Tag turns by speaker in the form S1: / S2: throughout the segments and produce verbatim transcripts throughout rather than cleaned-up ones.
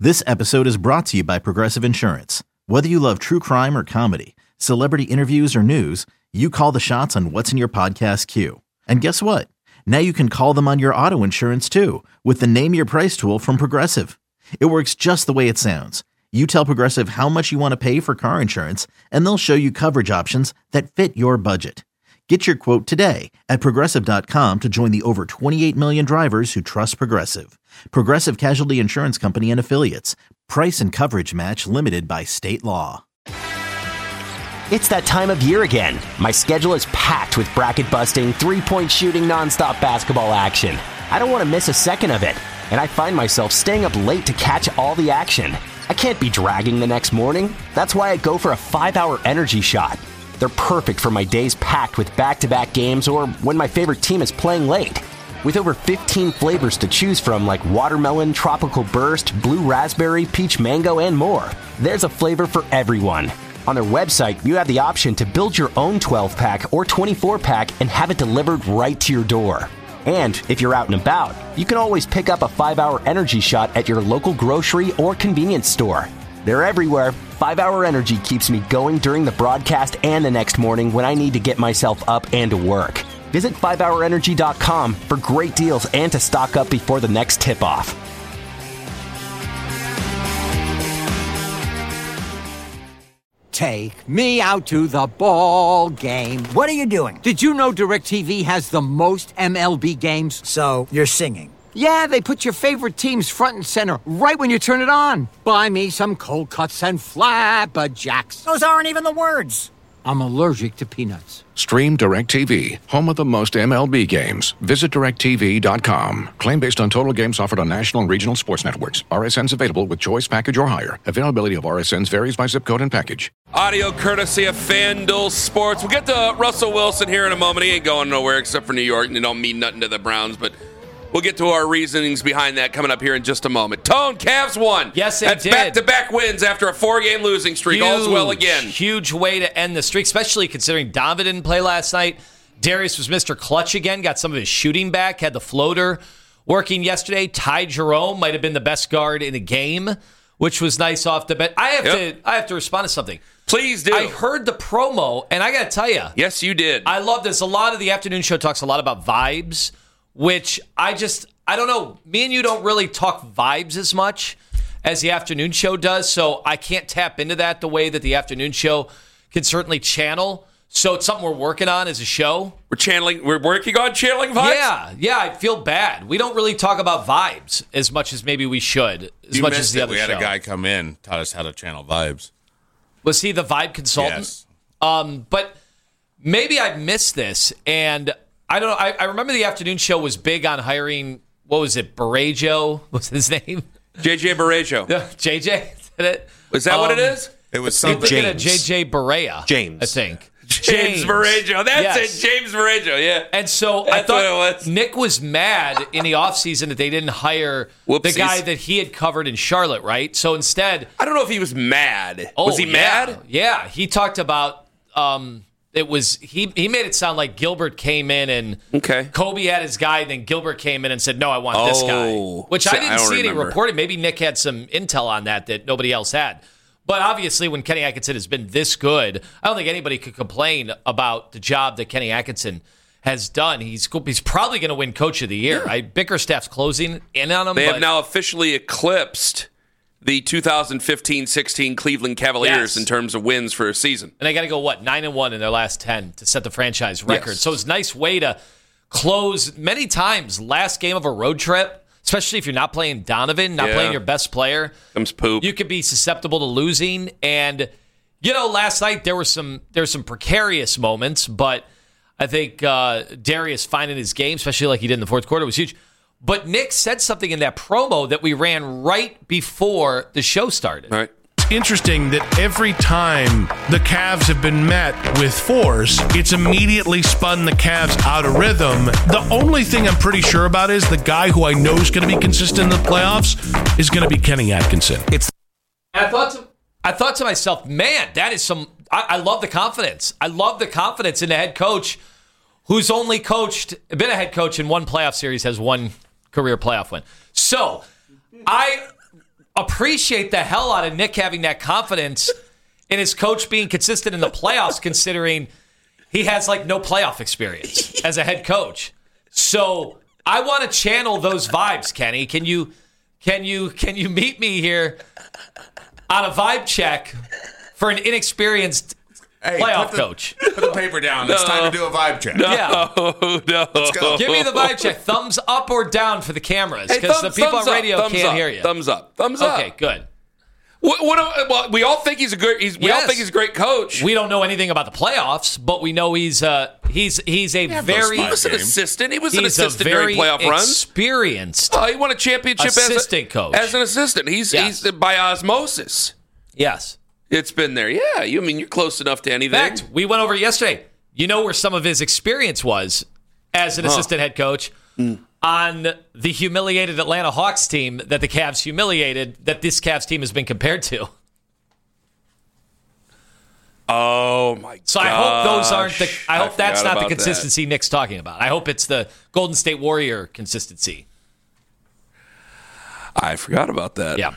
S1: This episode is brought to you by Progressive Insurance. Whether you love true crime or comedy, celebrity interviews or news, you call the shots on what's in your podcast queue. And guess what? Now you can call them on your auto insurance too with the Name Your Price tool from Progressive. It works just the way it sounds. You tell Progressive how much you want to pay for car insurance, and they'll show you coverage options that fit your budget. Get your quote today at Progressive dot com to join the over twenty-eight million drivers who trust Progressive. Progressive Casualty Insurance Company and Affiliates. Price and coverage match limited by state law.
S2: It's that time of year again. My schedule is packed with bracket-busting, three-point shooting, nonstop basketball action. I don't want to miss a second of it, and I find myself staying up late to catch all the action. I can't be dragging the next morning. That's why I go for a five-hour energy shot. They're perfect for my days packed with back-to-back games or when my favorite team is playing late. With over fifteen flavors to choose from like watermelon, tropical burst, blue raspberry, peach mango, and more, there's a flavor for everyone. On their website, you have the option to build your own twelve-pack or twenty-four-pack and have it delivered right to your door. And if you're out and about, you can always pick up a five-hour energy shot at your local grocery or convenience store. They're everywhere. five-hour Energy keeps me going during the broadcast and the next morning when I need to get myself up and to work. Visit five hour energy dot com for great deals and to stock up before the next tip-off.
S3: Take me out to the ball game.
S4: What are you doing?
S3: Did you know DirecTV has the most M L B games?
S4: So, you're singing.
S3: Yeah, they put your favorite teams front and center right when you turn it on. Buy me some cold cuts and flapjacks.
S4: Those aren't even the words.
S3: I'm allergic to peanuts.
S5: Stream DirecTV, home of the most M L B games. Visit direct T V dot com. Claim based on total games offered on national and regional sports networks. R S Ns available with choice package or higher. Availability of R S Ns varies by zip code and package.
S6: Audio courtesy of FanDuel Sports. We'll get to Russell Wilson here in a moment. He ain't going nowhere except for New York, and it don't mean nothing to the Browns, but we'll get to our reasonings behind that coming up here in just a moment. Tone, Cavs won.
S7: Yes, they
S6: That's
S7: did.
S6: back-to-back wins after a four-game losing streak.
S7: Huge,
S6: All's well again.
S7: Huge way to end the streak, especially considering Donovan didn't play last night. Darius was Mister Clutch again, got some of his shooting back, had the floater working yesterday. Ty Jerome might have been the best guard in the game, which was nice off the bench. I have
S6: Yep.
S7: to I have to respond to something.
S6: Please do.
S7: I heard the promo, and I got to tell you.
S6: Yes, you did.
S7: I love this. A lot of the afternoon show talks a lot about vibes, which I just, I don't know. Me and you don't really talk vibes as much as the afternoon show does, so I can't tap into that the way that the afternoon show can certainly channel. So it's something we're working on as a show.
S6: We're channeling, we're working on channeling vibes?
S7: Yeah, yeah, I feel bad. We don't really talk about vibes as much as maybe we should, as
S8: you
S7: much
S8: missed
S7: as the
S8: it.
S7: other
S8: We had
S7: show.
S8: a guy come in, taught us how to channel vibes.
S7: Was he the vibe consultant?
S8: Yes.
S7: Um, but maybe I missed this, and I don't know. I, I remember the afternoon show was big on hiring, what was it, Barrejo? What's his name?
S6: J J Barrejo.
S7: J J? Did it?
S6: Is that
S7: um,
S6: what it is?
S8: It was
S7: You're
S8: something.
S7: thinking of J J Barea.
S9: James.
S7: I think.
S6: James Barrejo. That's
S7: Yes.
S6: it, James Barrejo, yeah.
S7: And so
S6: That's
S7: I thought
S6: what it was.
S7: Nick was mad in the offseason that they didn't hire
S6: Whoopsies.
S7: the guy that he had covered in Charlotte, right? So instead...
S6: I don't know if he was mad.
S7: Oh,
S6: was he
S7: yeah.
S6: mad?
S7: Yeah, he talked about... Um, it was he, he made it sound like Gilbert came in and
S6: Okay.
S7: Kobe had his guy, and then Gilbert came in and said, no, I want this
S6: Oh.
S7: guy. Which
S6: See,
S7: I didn't
S6: I don't
S7: see any
S6: remember.
S7: reporting. Maybe Nick had some intel on that that nobody else had. But obviously, when Kenny Atkinson has been this good, I don't think anybody could complain about the job that Kenny Atkinson has done. He's he's probably going to win Coach of the Year. I, Bickerstaff's closing in on him.
S6: They
S7: but
S6: have now officially eclipsed the two thousand fifteen sixteen Cleveland Cavaliers
S7: Yes.
S6: in terms of wins for a season.
S7: And they got to go, what, nine and one in their last ten to set the franchise record.
S6: Yes.
S7: So it's a nice way to close many times last game of a road trip, especially if you're not playing Donovan, not
S6: Yeah.
S7: playing your best player.
S6: Comes poop.
S7: You could be susceptible to losing. And, you know, last night there were some there were some precarious moments, but I think uh, Darius finding his game, especially like he did in the fourth quarter, was huge. But Nick said something in that promo that we ran right before the show started.
S6: All right.
S10: It's interesting that every time the Cavs have been met with force, it's immediately spun the Cavs out of rhythm. The only thing I'm pretty sure about is the guy who I know is going to be consistent in the playoffs is going to be Kenny Atkinson. It's
S7: I thought to, I thought to myself, man, that is some. I, I love the confidence. I love the confidence in the head coach, who's only coached, been a head coach in one playoff series, has one career playoff win. So, I appreciate the hell out of Nick having that confidence in his coach being consistent in the playoffs, considering he has like no playoff experience as a head coach. So I want to channel those vibes, Kenny. Can you, can you, can you meet me here on a vibe check for an inexperienced hey, playoff
S8: put the,
S7: coach?
S8: Put the paper down.
S6: No.
S8: It's time to do a vibe check.
S6: No,
S7: yeah.
S6: no.
S8: Let's go.
S7: Give me the vibe check. Thumbs up or down for the cameras,
S6: Hey,
S7: because
S6: thumbs-
S7: the people
S6: thumbs
S7: on
S6: up,
S7: radio
S6: thumbs
S7: can't
S6: up,
S7: hear you.
S6: Thumbs up. Thumbs up.
S7: Okay, good.
S6: What, what, well, we all think he's a good. He's, we all
S7: Yes.
S6: think he's a great coach.
S7: We don't know anything about the playoffs, but we know he's uh he's he's a very
S6: he was an
S8: games.
S6: assistant. He was an
S7: he's a
S6: assistant
S7: very
S6: during playoff runs.
S7: experienced.
S6: Oh, he won a championship
S7: assistant
S6: as a,
S7: coach.
S6: as an assistant. He's
S7: Yes.
S6: he's by osmosis.
S7: Yes.
S6: It's been there. Yeah, you I mean you're close enough to
S7: In
S6: anything.
S7: fact, we went over it yesterday. You know where some of his experience was as an
S6: Huh.
S7: assistant head coach
S6: Mm.
S7: on the humiliated Atlanta Hawks team that the Cavs humiliated, that this Cavs team has been compared to.
S6: Oh my!
S7: So I hope those aren't the. I hope
S6: I
S7: that's
S6: forgot
S7: not the
S6: about
S7: consistency Nick's talking about. I hope it's the Golden State Warrior consistency.
S6: I forgot about that.
S7: Yeah.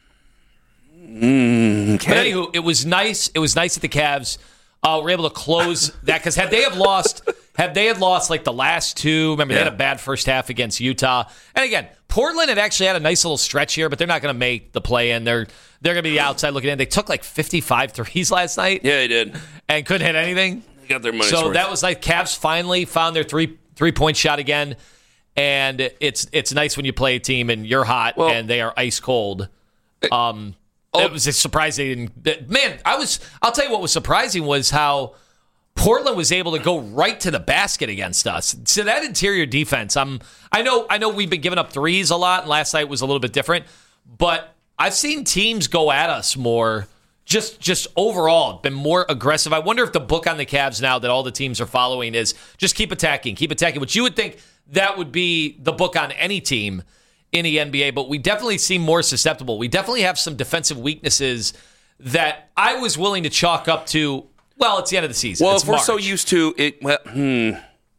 S6: Mm,
S7: But anywho, it was nice. It was nice that the Cavs uh, were able to close that, because had they have lost, had they had lost like the last two, remember they
S6: Yeah.
S7: had a bad first half against Utah. And again, Portland had actually had a nice little stretch here, but they're not going to make the play in. They're they're going to be the outside looking in. They took like fifty-five threes last night.
S6: Yeah, they did.
S7: And couldn't hit anything.
S6: They got their money's
S7: So
S6: worth.
S7: that was like Cavs finally found their three three point shot again. And it's it's nice when you play a team and you're hot
S6: Well-
S7: and they are ice cold. Um,
S6: Oh.
S7: it was a surprising. Man, I was. I'll tell you what was surprising was how Portland was able to go right to the basket against us. So that interior defense, I'm. I know. I know we've been giving up threes a lot, and last night was a little bit different. But I've seen teams go at us more. Just, just overall, been more aggressive. I wonder if the book on the Cavs now that all the teams are following is just keep attacking, keep attacking. Which you would think that would be the book on any team in the N B A, but we definitely seem more susceptible. We definitely have some defensive weaknesses that I was willing to chalk up to, well, it's the end of the season.
S6: Well,
S7: It's
S6: if we're
S7: March.
S6: so used to it, well, hmm.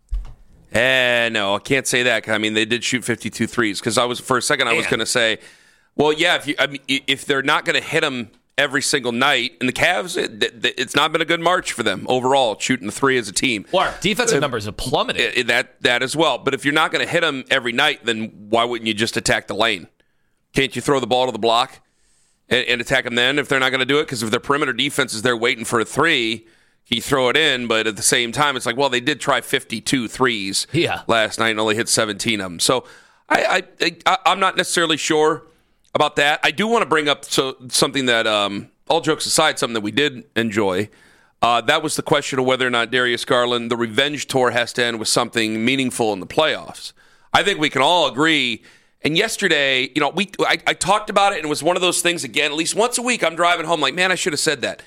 S6: Eh, no, I can't say that. I mean, they did shoot fifty-two threes. Because I was for a second, I was
S7: Man.
S6: going to say, well, yeah, if you, I mean, if they're not going to hit them every single night, and the Cavs, it, it's not been a good March for them overall, shooting the three as a team.
S7: Well, our defensive numbers have plummeted.
S6: It- it- that that as well. But if you're not going to hit them every night, then why wouldn't you just attack the lane? Can't you throw the ball to the block and, and attack them then if they're not going to do it? Because if their perimeter defense is there waiting for a three, you throw it in. But at the same time, it's like, well, they did try fifty-two threes
S7: Yeah.
S6: last night and only hit seventeen of them. So I, I, I I'm not necessarily sure about that. I do want to bring up so something that, um, all jokes aside, something that we did enjoy. Uh, that was the question of whether or not Darius Garland, the revenge tour, has to end with something meaningful in the playoffs. I think we can all agree. And yesterday, you know, we I, I talked about it, and it was one of those things, again, at least once a week, I'm driving home like, man, I should have said that.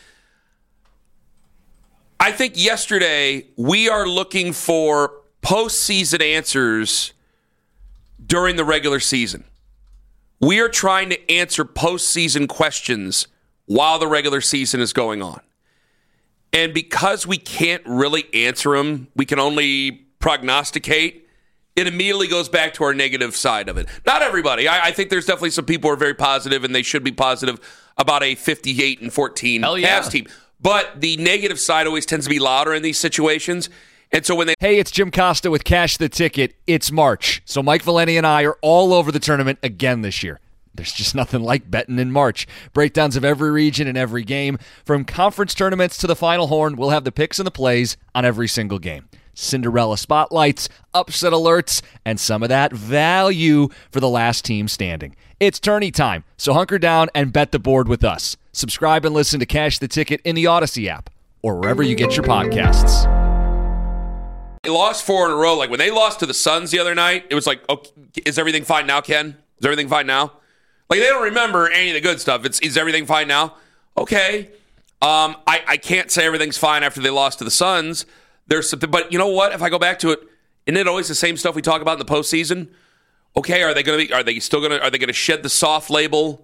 S6: I think yesterday we are looking for postseason answers during the regular season. We are trying to answer postseason questions while the regular season is going on. And because we can't really answer them, we can only prognosticate, it immediately goes back to our negative side of it. Not everybody. I, I think there's definitely some people who are very positive, and they should be positive about a fifty-eight and fourteen
S7: Hell yeah.
S6: Cavs team. But the negative side always tends to be louder in these situations. And so when they
S9: Hey, it's Jim Costa with Cash the Ticket. It's March, so Mike Valeni and I are all over the tournament again this year. There's just nothing like betting in March. Breakdowns of every region and every game. From conference tournaments to the Final Horn, we'll have the picks and the plays on every single game. Cinderella spotlights, upset alerts, and some of that value for the last team standing. It's tourney time, so hunker down and bet the board with us. Subscribe and listen to Cash the Ticket in the Odyssey app or wherever you get your podcasts.
S6: They lost four in a row. Like when they lost to the Suns the other night, it was like, okay, is everything fine now, Ken? Is everything fine now? Like they don't remember any of the good stuff. It's is everything fine now? Okay. Um, I, I can't say everything's fine after they lost to the Suns. There's something, but you know what? If I go back to it, isn't it always the same stuff we talk about in the postseason? Okay, are they going to be? Are they still going to? Are they going to shed the soft label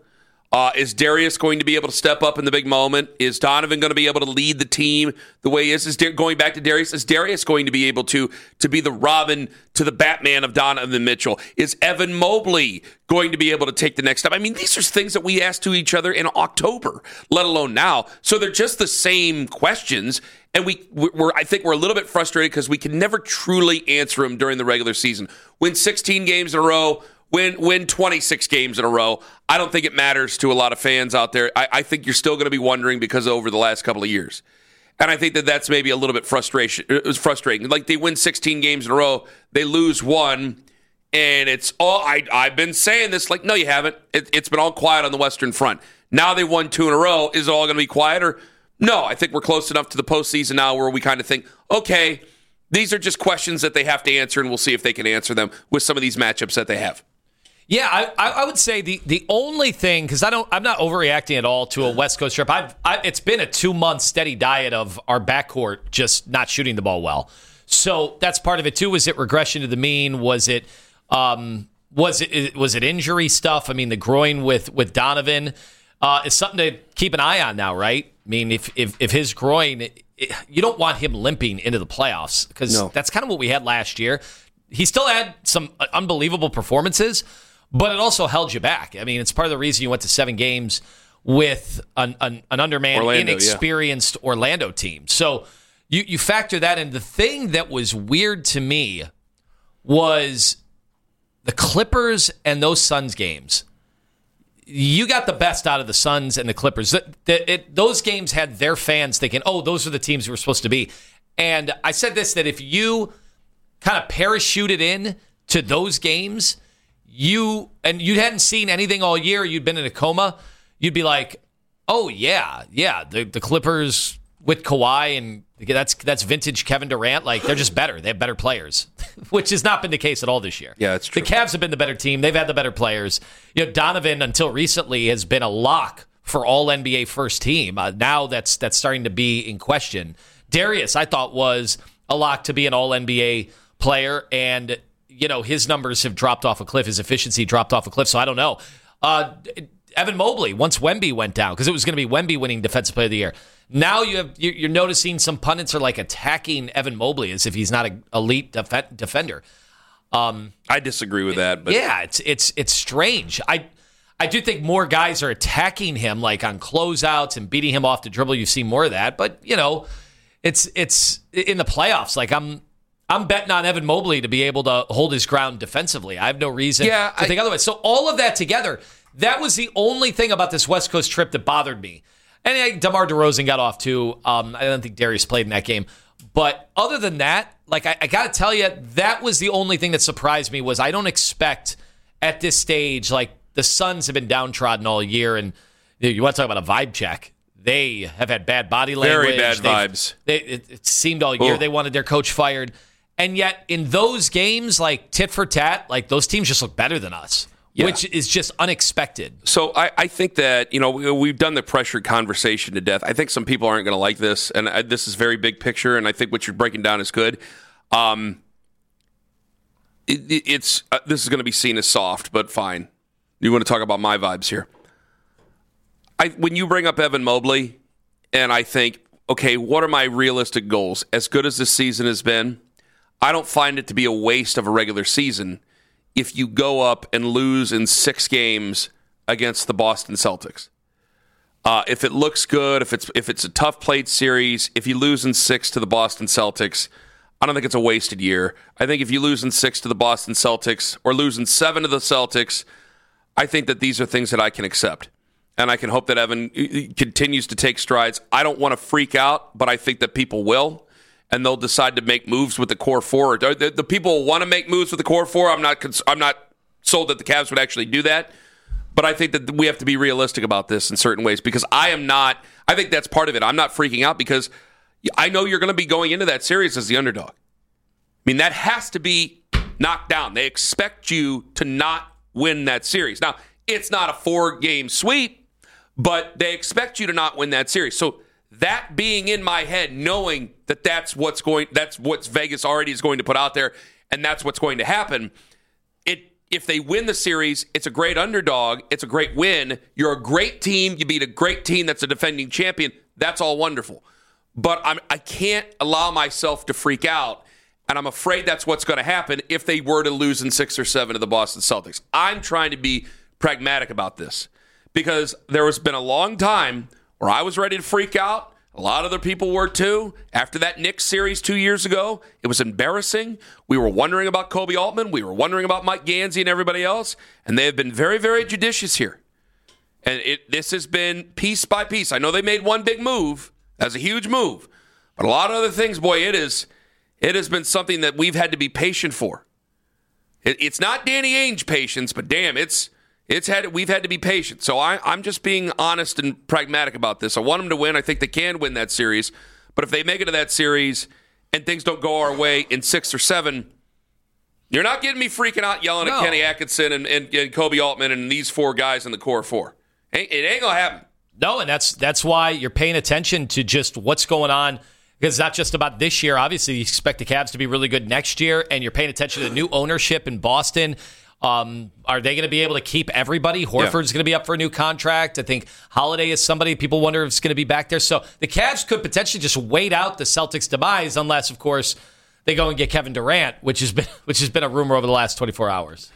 S6: Uh, is Darius going to be able to step up in the big moment? Is Donovan going to be able to lead the team the way he is? Is Dar- going back to Darius, is Darius going to be able to, to be the Robin to the Batman of Donovan Mitchell? Is Evan Mobley going to be able to take the next step? I mean, these are things that we asked to each other in October, let alone now. So they're just the same questions. And we, we're, I think we're a little bit frustrated because we can never truly answer them during the regular season. Win sixteen games in a row, win win twenty-six games in a row. I don't think it matters to a lot of fans out there. I, I think you're still going to be wondering because over the last couple of years. And I think that that's maybe a little bit frustration. It was frustrating. Like they win sixteen games in a row, they lose one, and it's all, I, I've been saying this, like, no, you haven't. It, it's been all quiet on the Western Front. Now they won two in a row. Is it all going to be quieter? No, I think we're close enough to the postseason now where we kind of think, okay, these are just questions that they have to answer, and we'll see if they can answer them with some of these matchups that they have.
S7: Yeah, I, I would say the, the only thing, because I don't, I'm not overreacting at all to a West Coast trip. I've, I, it's been a two month steady diet of our backcourt just not shooting the ball well. So that's part of it too. Was it regression to the mean? Was it, um, was it, was it injury stuff? I mean, the groin with with Donovan uh, is something to keep an eye on now, right? I mean, if if, if his groin, it, it, you don't want him limping into the playoffs because no. That's kind of what we had last year. He still had some unbelievable performances. But it also held you back. I mean, it's part of the reason you went to seven games with an, an, an undermanned, Orlando, inexperienced yeah. Orlando team. So you, you factor that in. The thing that was weird to me was the Clippers and those Suns games. You got the best out of the Suns and the Clippers. The, the, it, those games had their fans thinking, oh, those are the teams we were supposed to be. And I said this, that if you kind of parachuted in to those games, you and you hadn't seen anything all year, you'd been in a coma, you'd be like, oh, yeah, yeah, the, the Clippers with Kawhi, and that's that's vintage Kevin Durant. Like, they're just better. They have better players, which has not been the case at all this year.
S6: Yeah, it's true.
S7: The Cavs have been the better team. They've had the better players. You know, Donovan, until recently, has been a lock for all N B A first team. Uh, now that's that's starting to be in question. Darius, I thought, was a lock to be an all N B A player, and you know, his numbers have dropped off a cliff. His efficiency dropped off a cliff. So I don't know. Uh, Evan Mobley, once Wemby went down, because it was going to be Wemby winning Defensive Player of the Year. Now you have you're noticing some pundits are like attacking Evan Mobley as if he's not an elite def- defender. Um,
S6: I disagree with that. But
S7: yeah, it's it's it's strange. I I do think more guys are attacking him, like on closeouts and beating him off the dribble. You see more of that, but you know, it's it's in the playoffs. Like I'm. I'm betting on Evan Mobley to be able to hold his ground defensively. I have no reason
S6: yeah,
S7: to
S6: I,
S7: think otherwise. So all of that together, that was the only thing about this West Coast trip that bothered me. And I, DeMar DeRozan got off too. Um, I don't think Darius played in that game. But other than that, like I, I got to tell you, that was the only thing that surprised me was I don't expect at this stage, like the Suns have been downtrodden all year. And you want to talk about a vibe check. They have had bad body language.
S6: Very bad
S7: They've,
S6: vibes.
S7: They, it, it seemed all year Ooh. They wanted their coach fired. And yet, in those games, like tit for tat, like those teams just look better than us, yeah. which is just unexpected.
S6: So I, I think that, you know, we, we've done the pressure conversation to death. I think some people aren't going to like this, and I, this is very big picture, and I think what you're breaking down is good. Um, it, it, it's uh, this is going to be seen as soft, but fine. You want to talk about my vibes here? I when you bring up Evan Mobley, and I think, okay, what are my realistic goals? As good as this season has been, I don't find it to be a waste of a regular season if you go up and lose in six games against the Boston Celtics. Uh, if it looks good, if it's if it's a tough played series, if you lose in six to the Boston Celtics, I don't think it's a wasted year. I think if you lose in six to the Boston Celtics or lose in seven to the Celtics, I think that these are things that I can accept. And I can hope that Evan continues to take strides. I don't want to freak out, but I think that people will. And they'll decide to make moves with the core four. The, the people want to make moves with the core four. I'm not. I'm not sold that the Cavs would actually do that. But I think that we have to be realistic about this in certain ways because I am not. I think that's part of it. I'm not freaking out because I know you're going to be going into that series as the underdog. I mean, that has to be knocked down. They expect you to not win that series. Now, it's not a four-game sweep, but they expect you to not win that series. So that being in my head, knowing that that's what's going, that's what Vegas already is going to put out there, and that's what's going to happen. It if they win the series, it's a great underdog. It's a great win. You're a great team. You beat a great team that's a defending champion. That's all wonderful. But I'm, I can't allow myself to freak out, and I'm afraid that's what's going to happen if they were to lose in six or seven to the Boston Celtics. I'm trying to be pragmatic about this because there has been a long time where I was ready to freak out. A lot of other people were too. After that Knicks series two years ago, it was embarrassing. We were wondering about Kobe Altman. We were wondering about Mike Gansey and everybody else. And they have been very, very judicious here. And it, this has been piece by piece. I know they made one big move. That's a huge move. But a lot of other things, boy, it is. It has been something that we've had to be patient for. It, it's not Danny Ainge patience, but damn, it's it's had we've had to be patient. So I, I'm just being honest and pragmatic about this. I want them to win. I think they can win that series. But if they make it to that series and things don't go our way in six or seven, you're not getting me freaking out yelling no. at Kenny Atkinson and, and, and Kobe Altman and these four guys in the core four. It ain't going to happen.
S7: No, and that's that's why you're paying attention to just what's going on. Because it's not just about this year. Obviously, you expect the Cavs to be really good next year, and you're paying attention to the new ownership in Boston. Um, are they going to be able to keep everybody? Horford's yeah. going to be up for a new contract. I think Holiday is somebody people wonder if it's going to be back there. So the Cavs could potentially just wait out the Celtics' demise unless, of course, they go and get Kevin Durant, which has been which has been a rumor over the last twenty-four hours.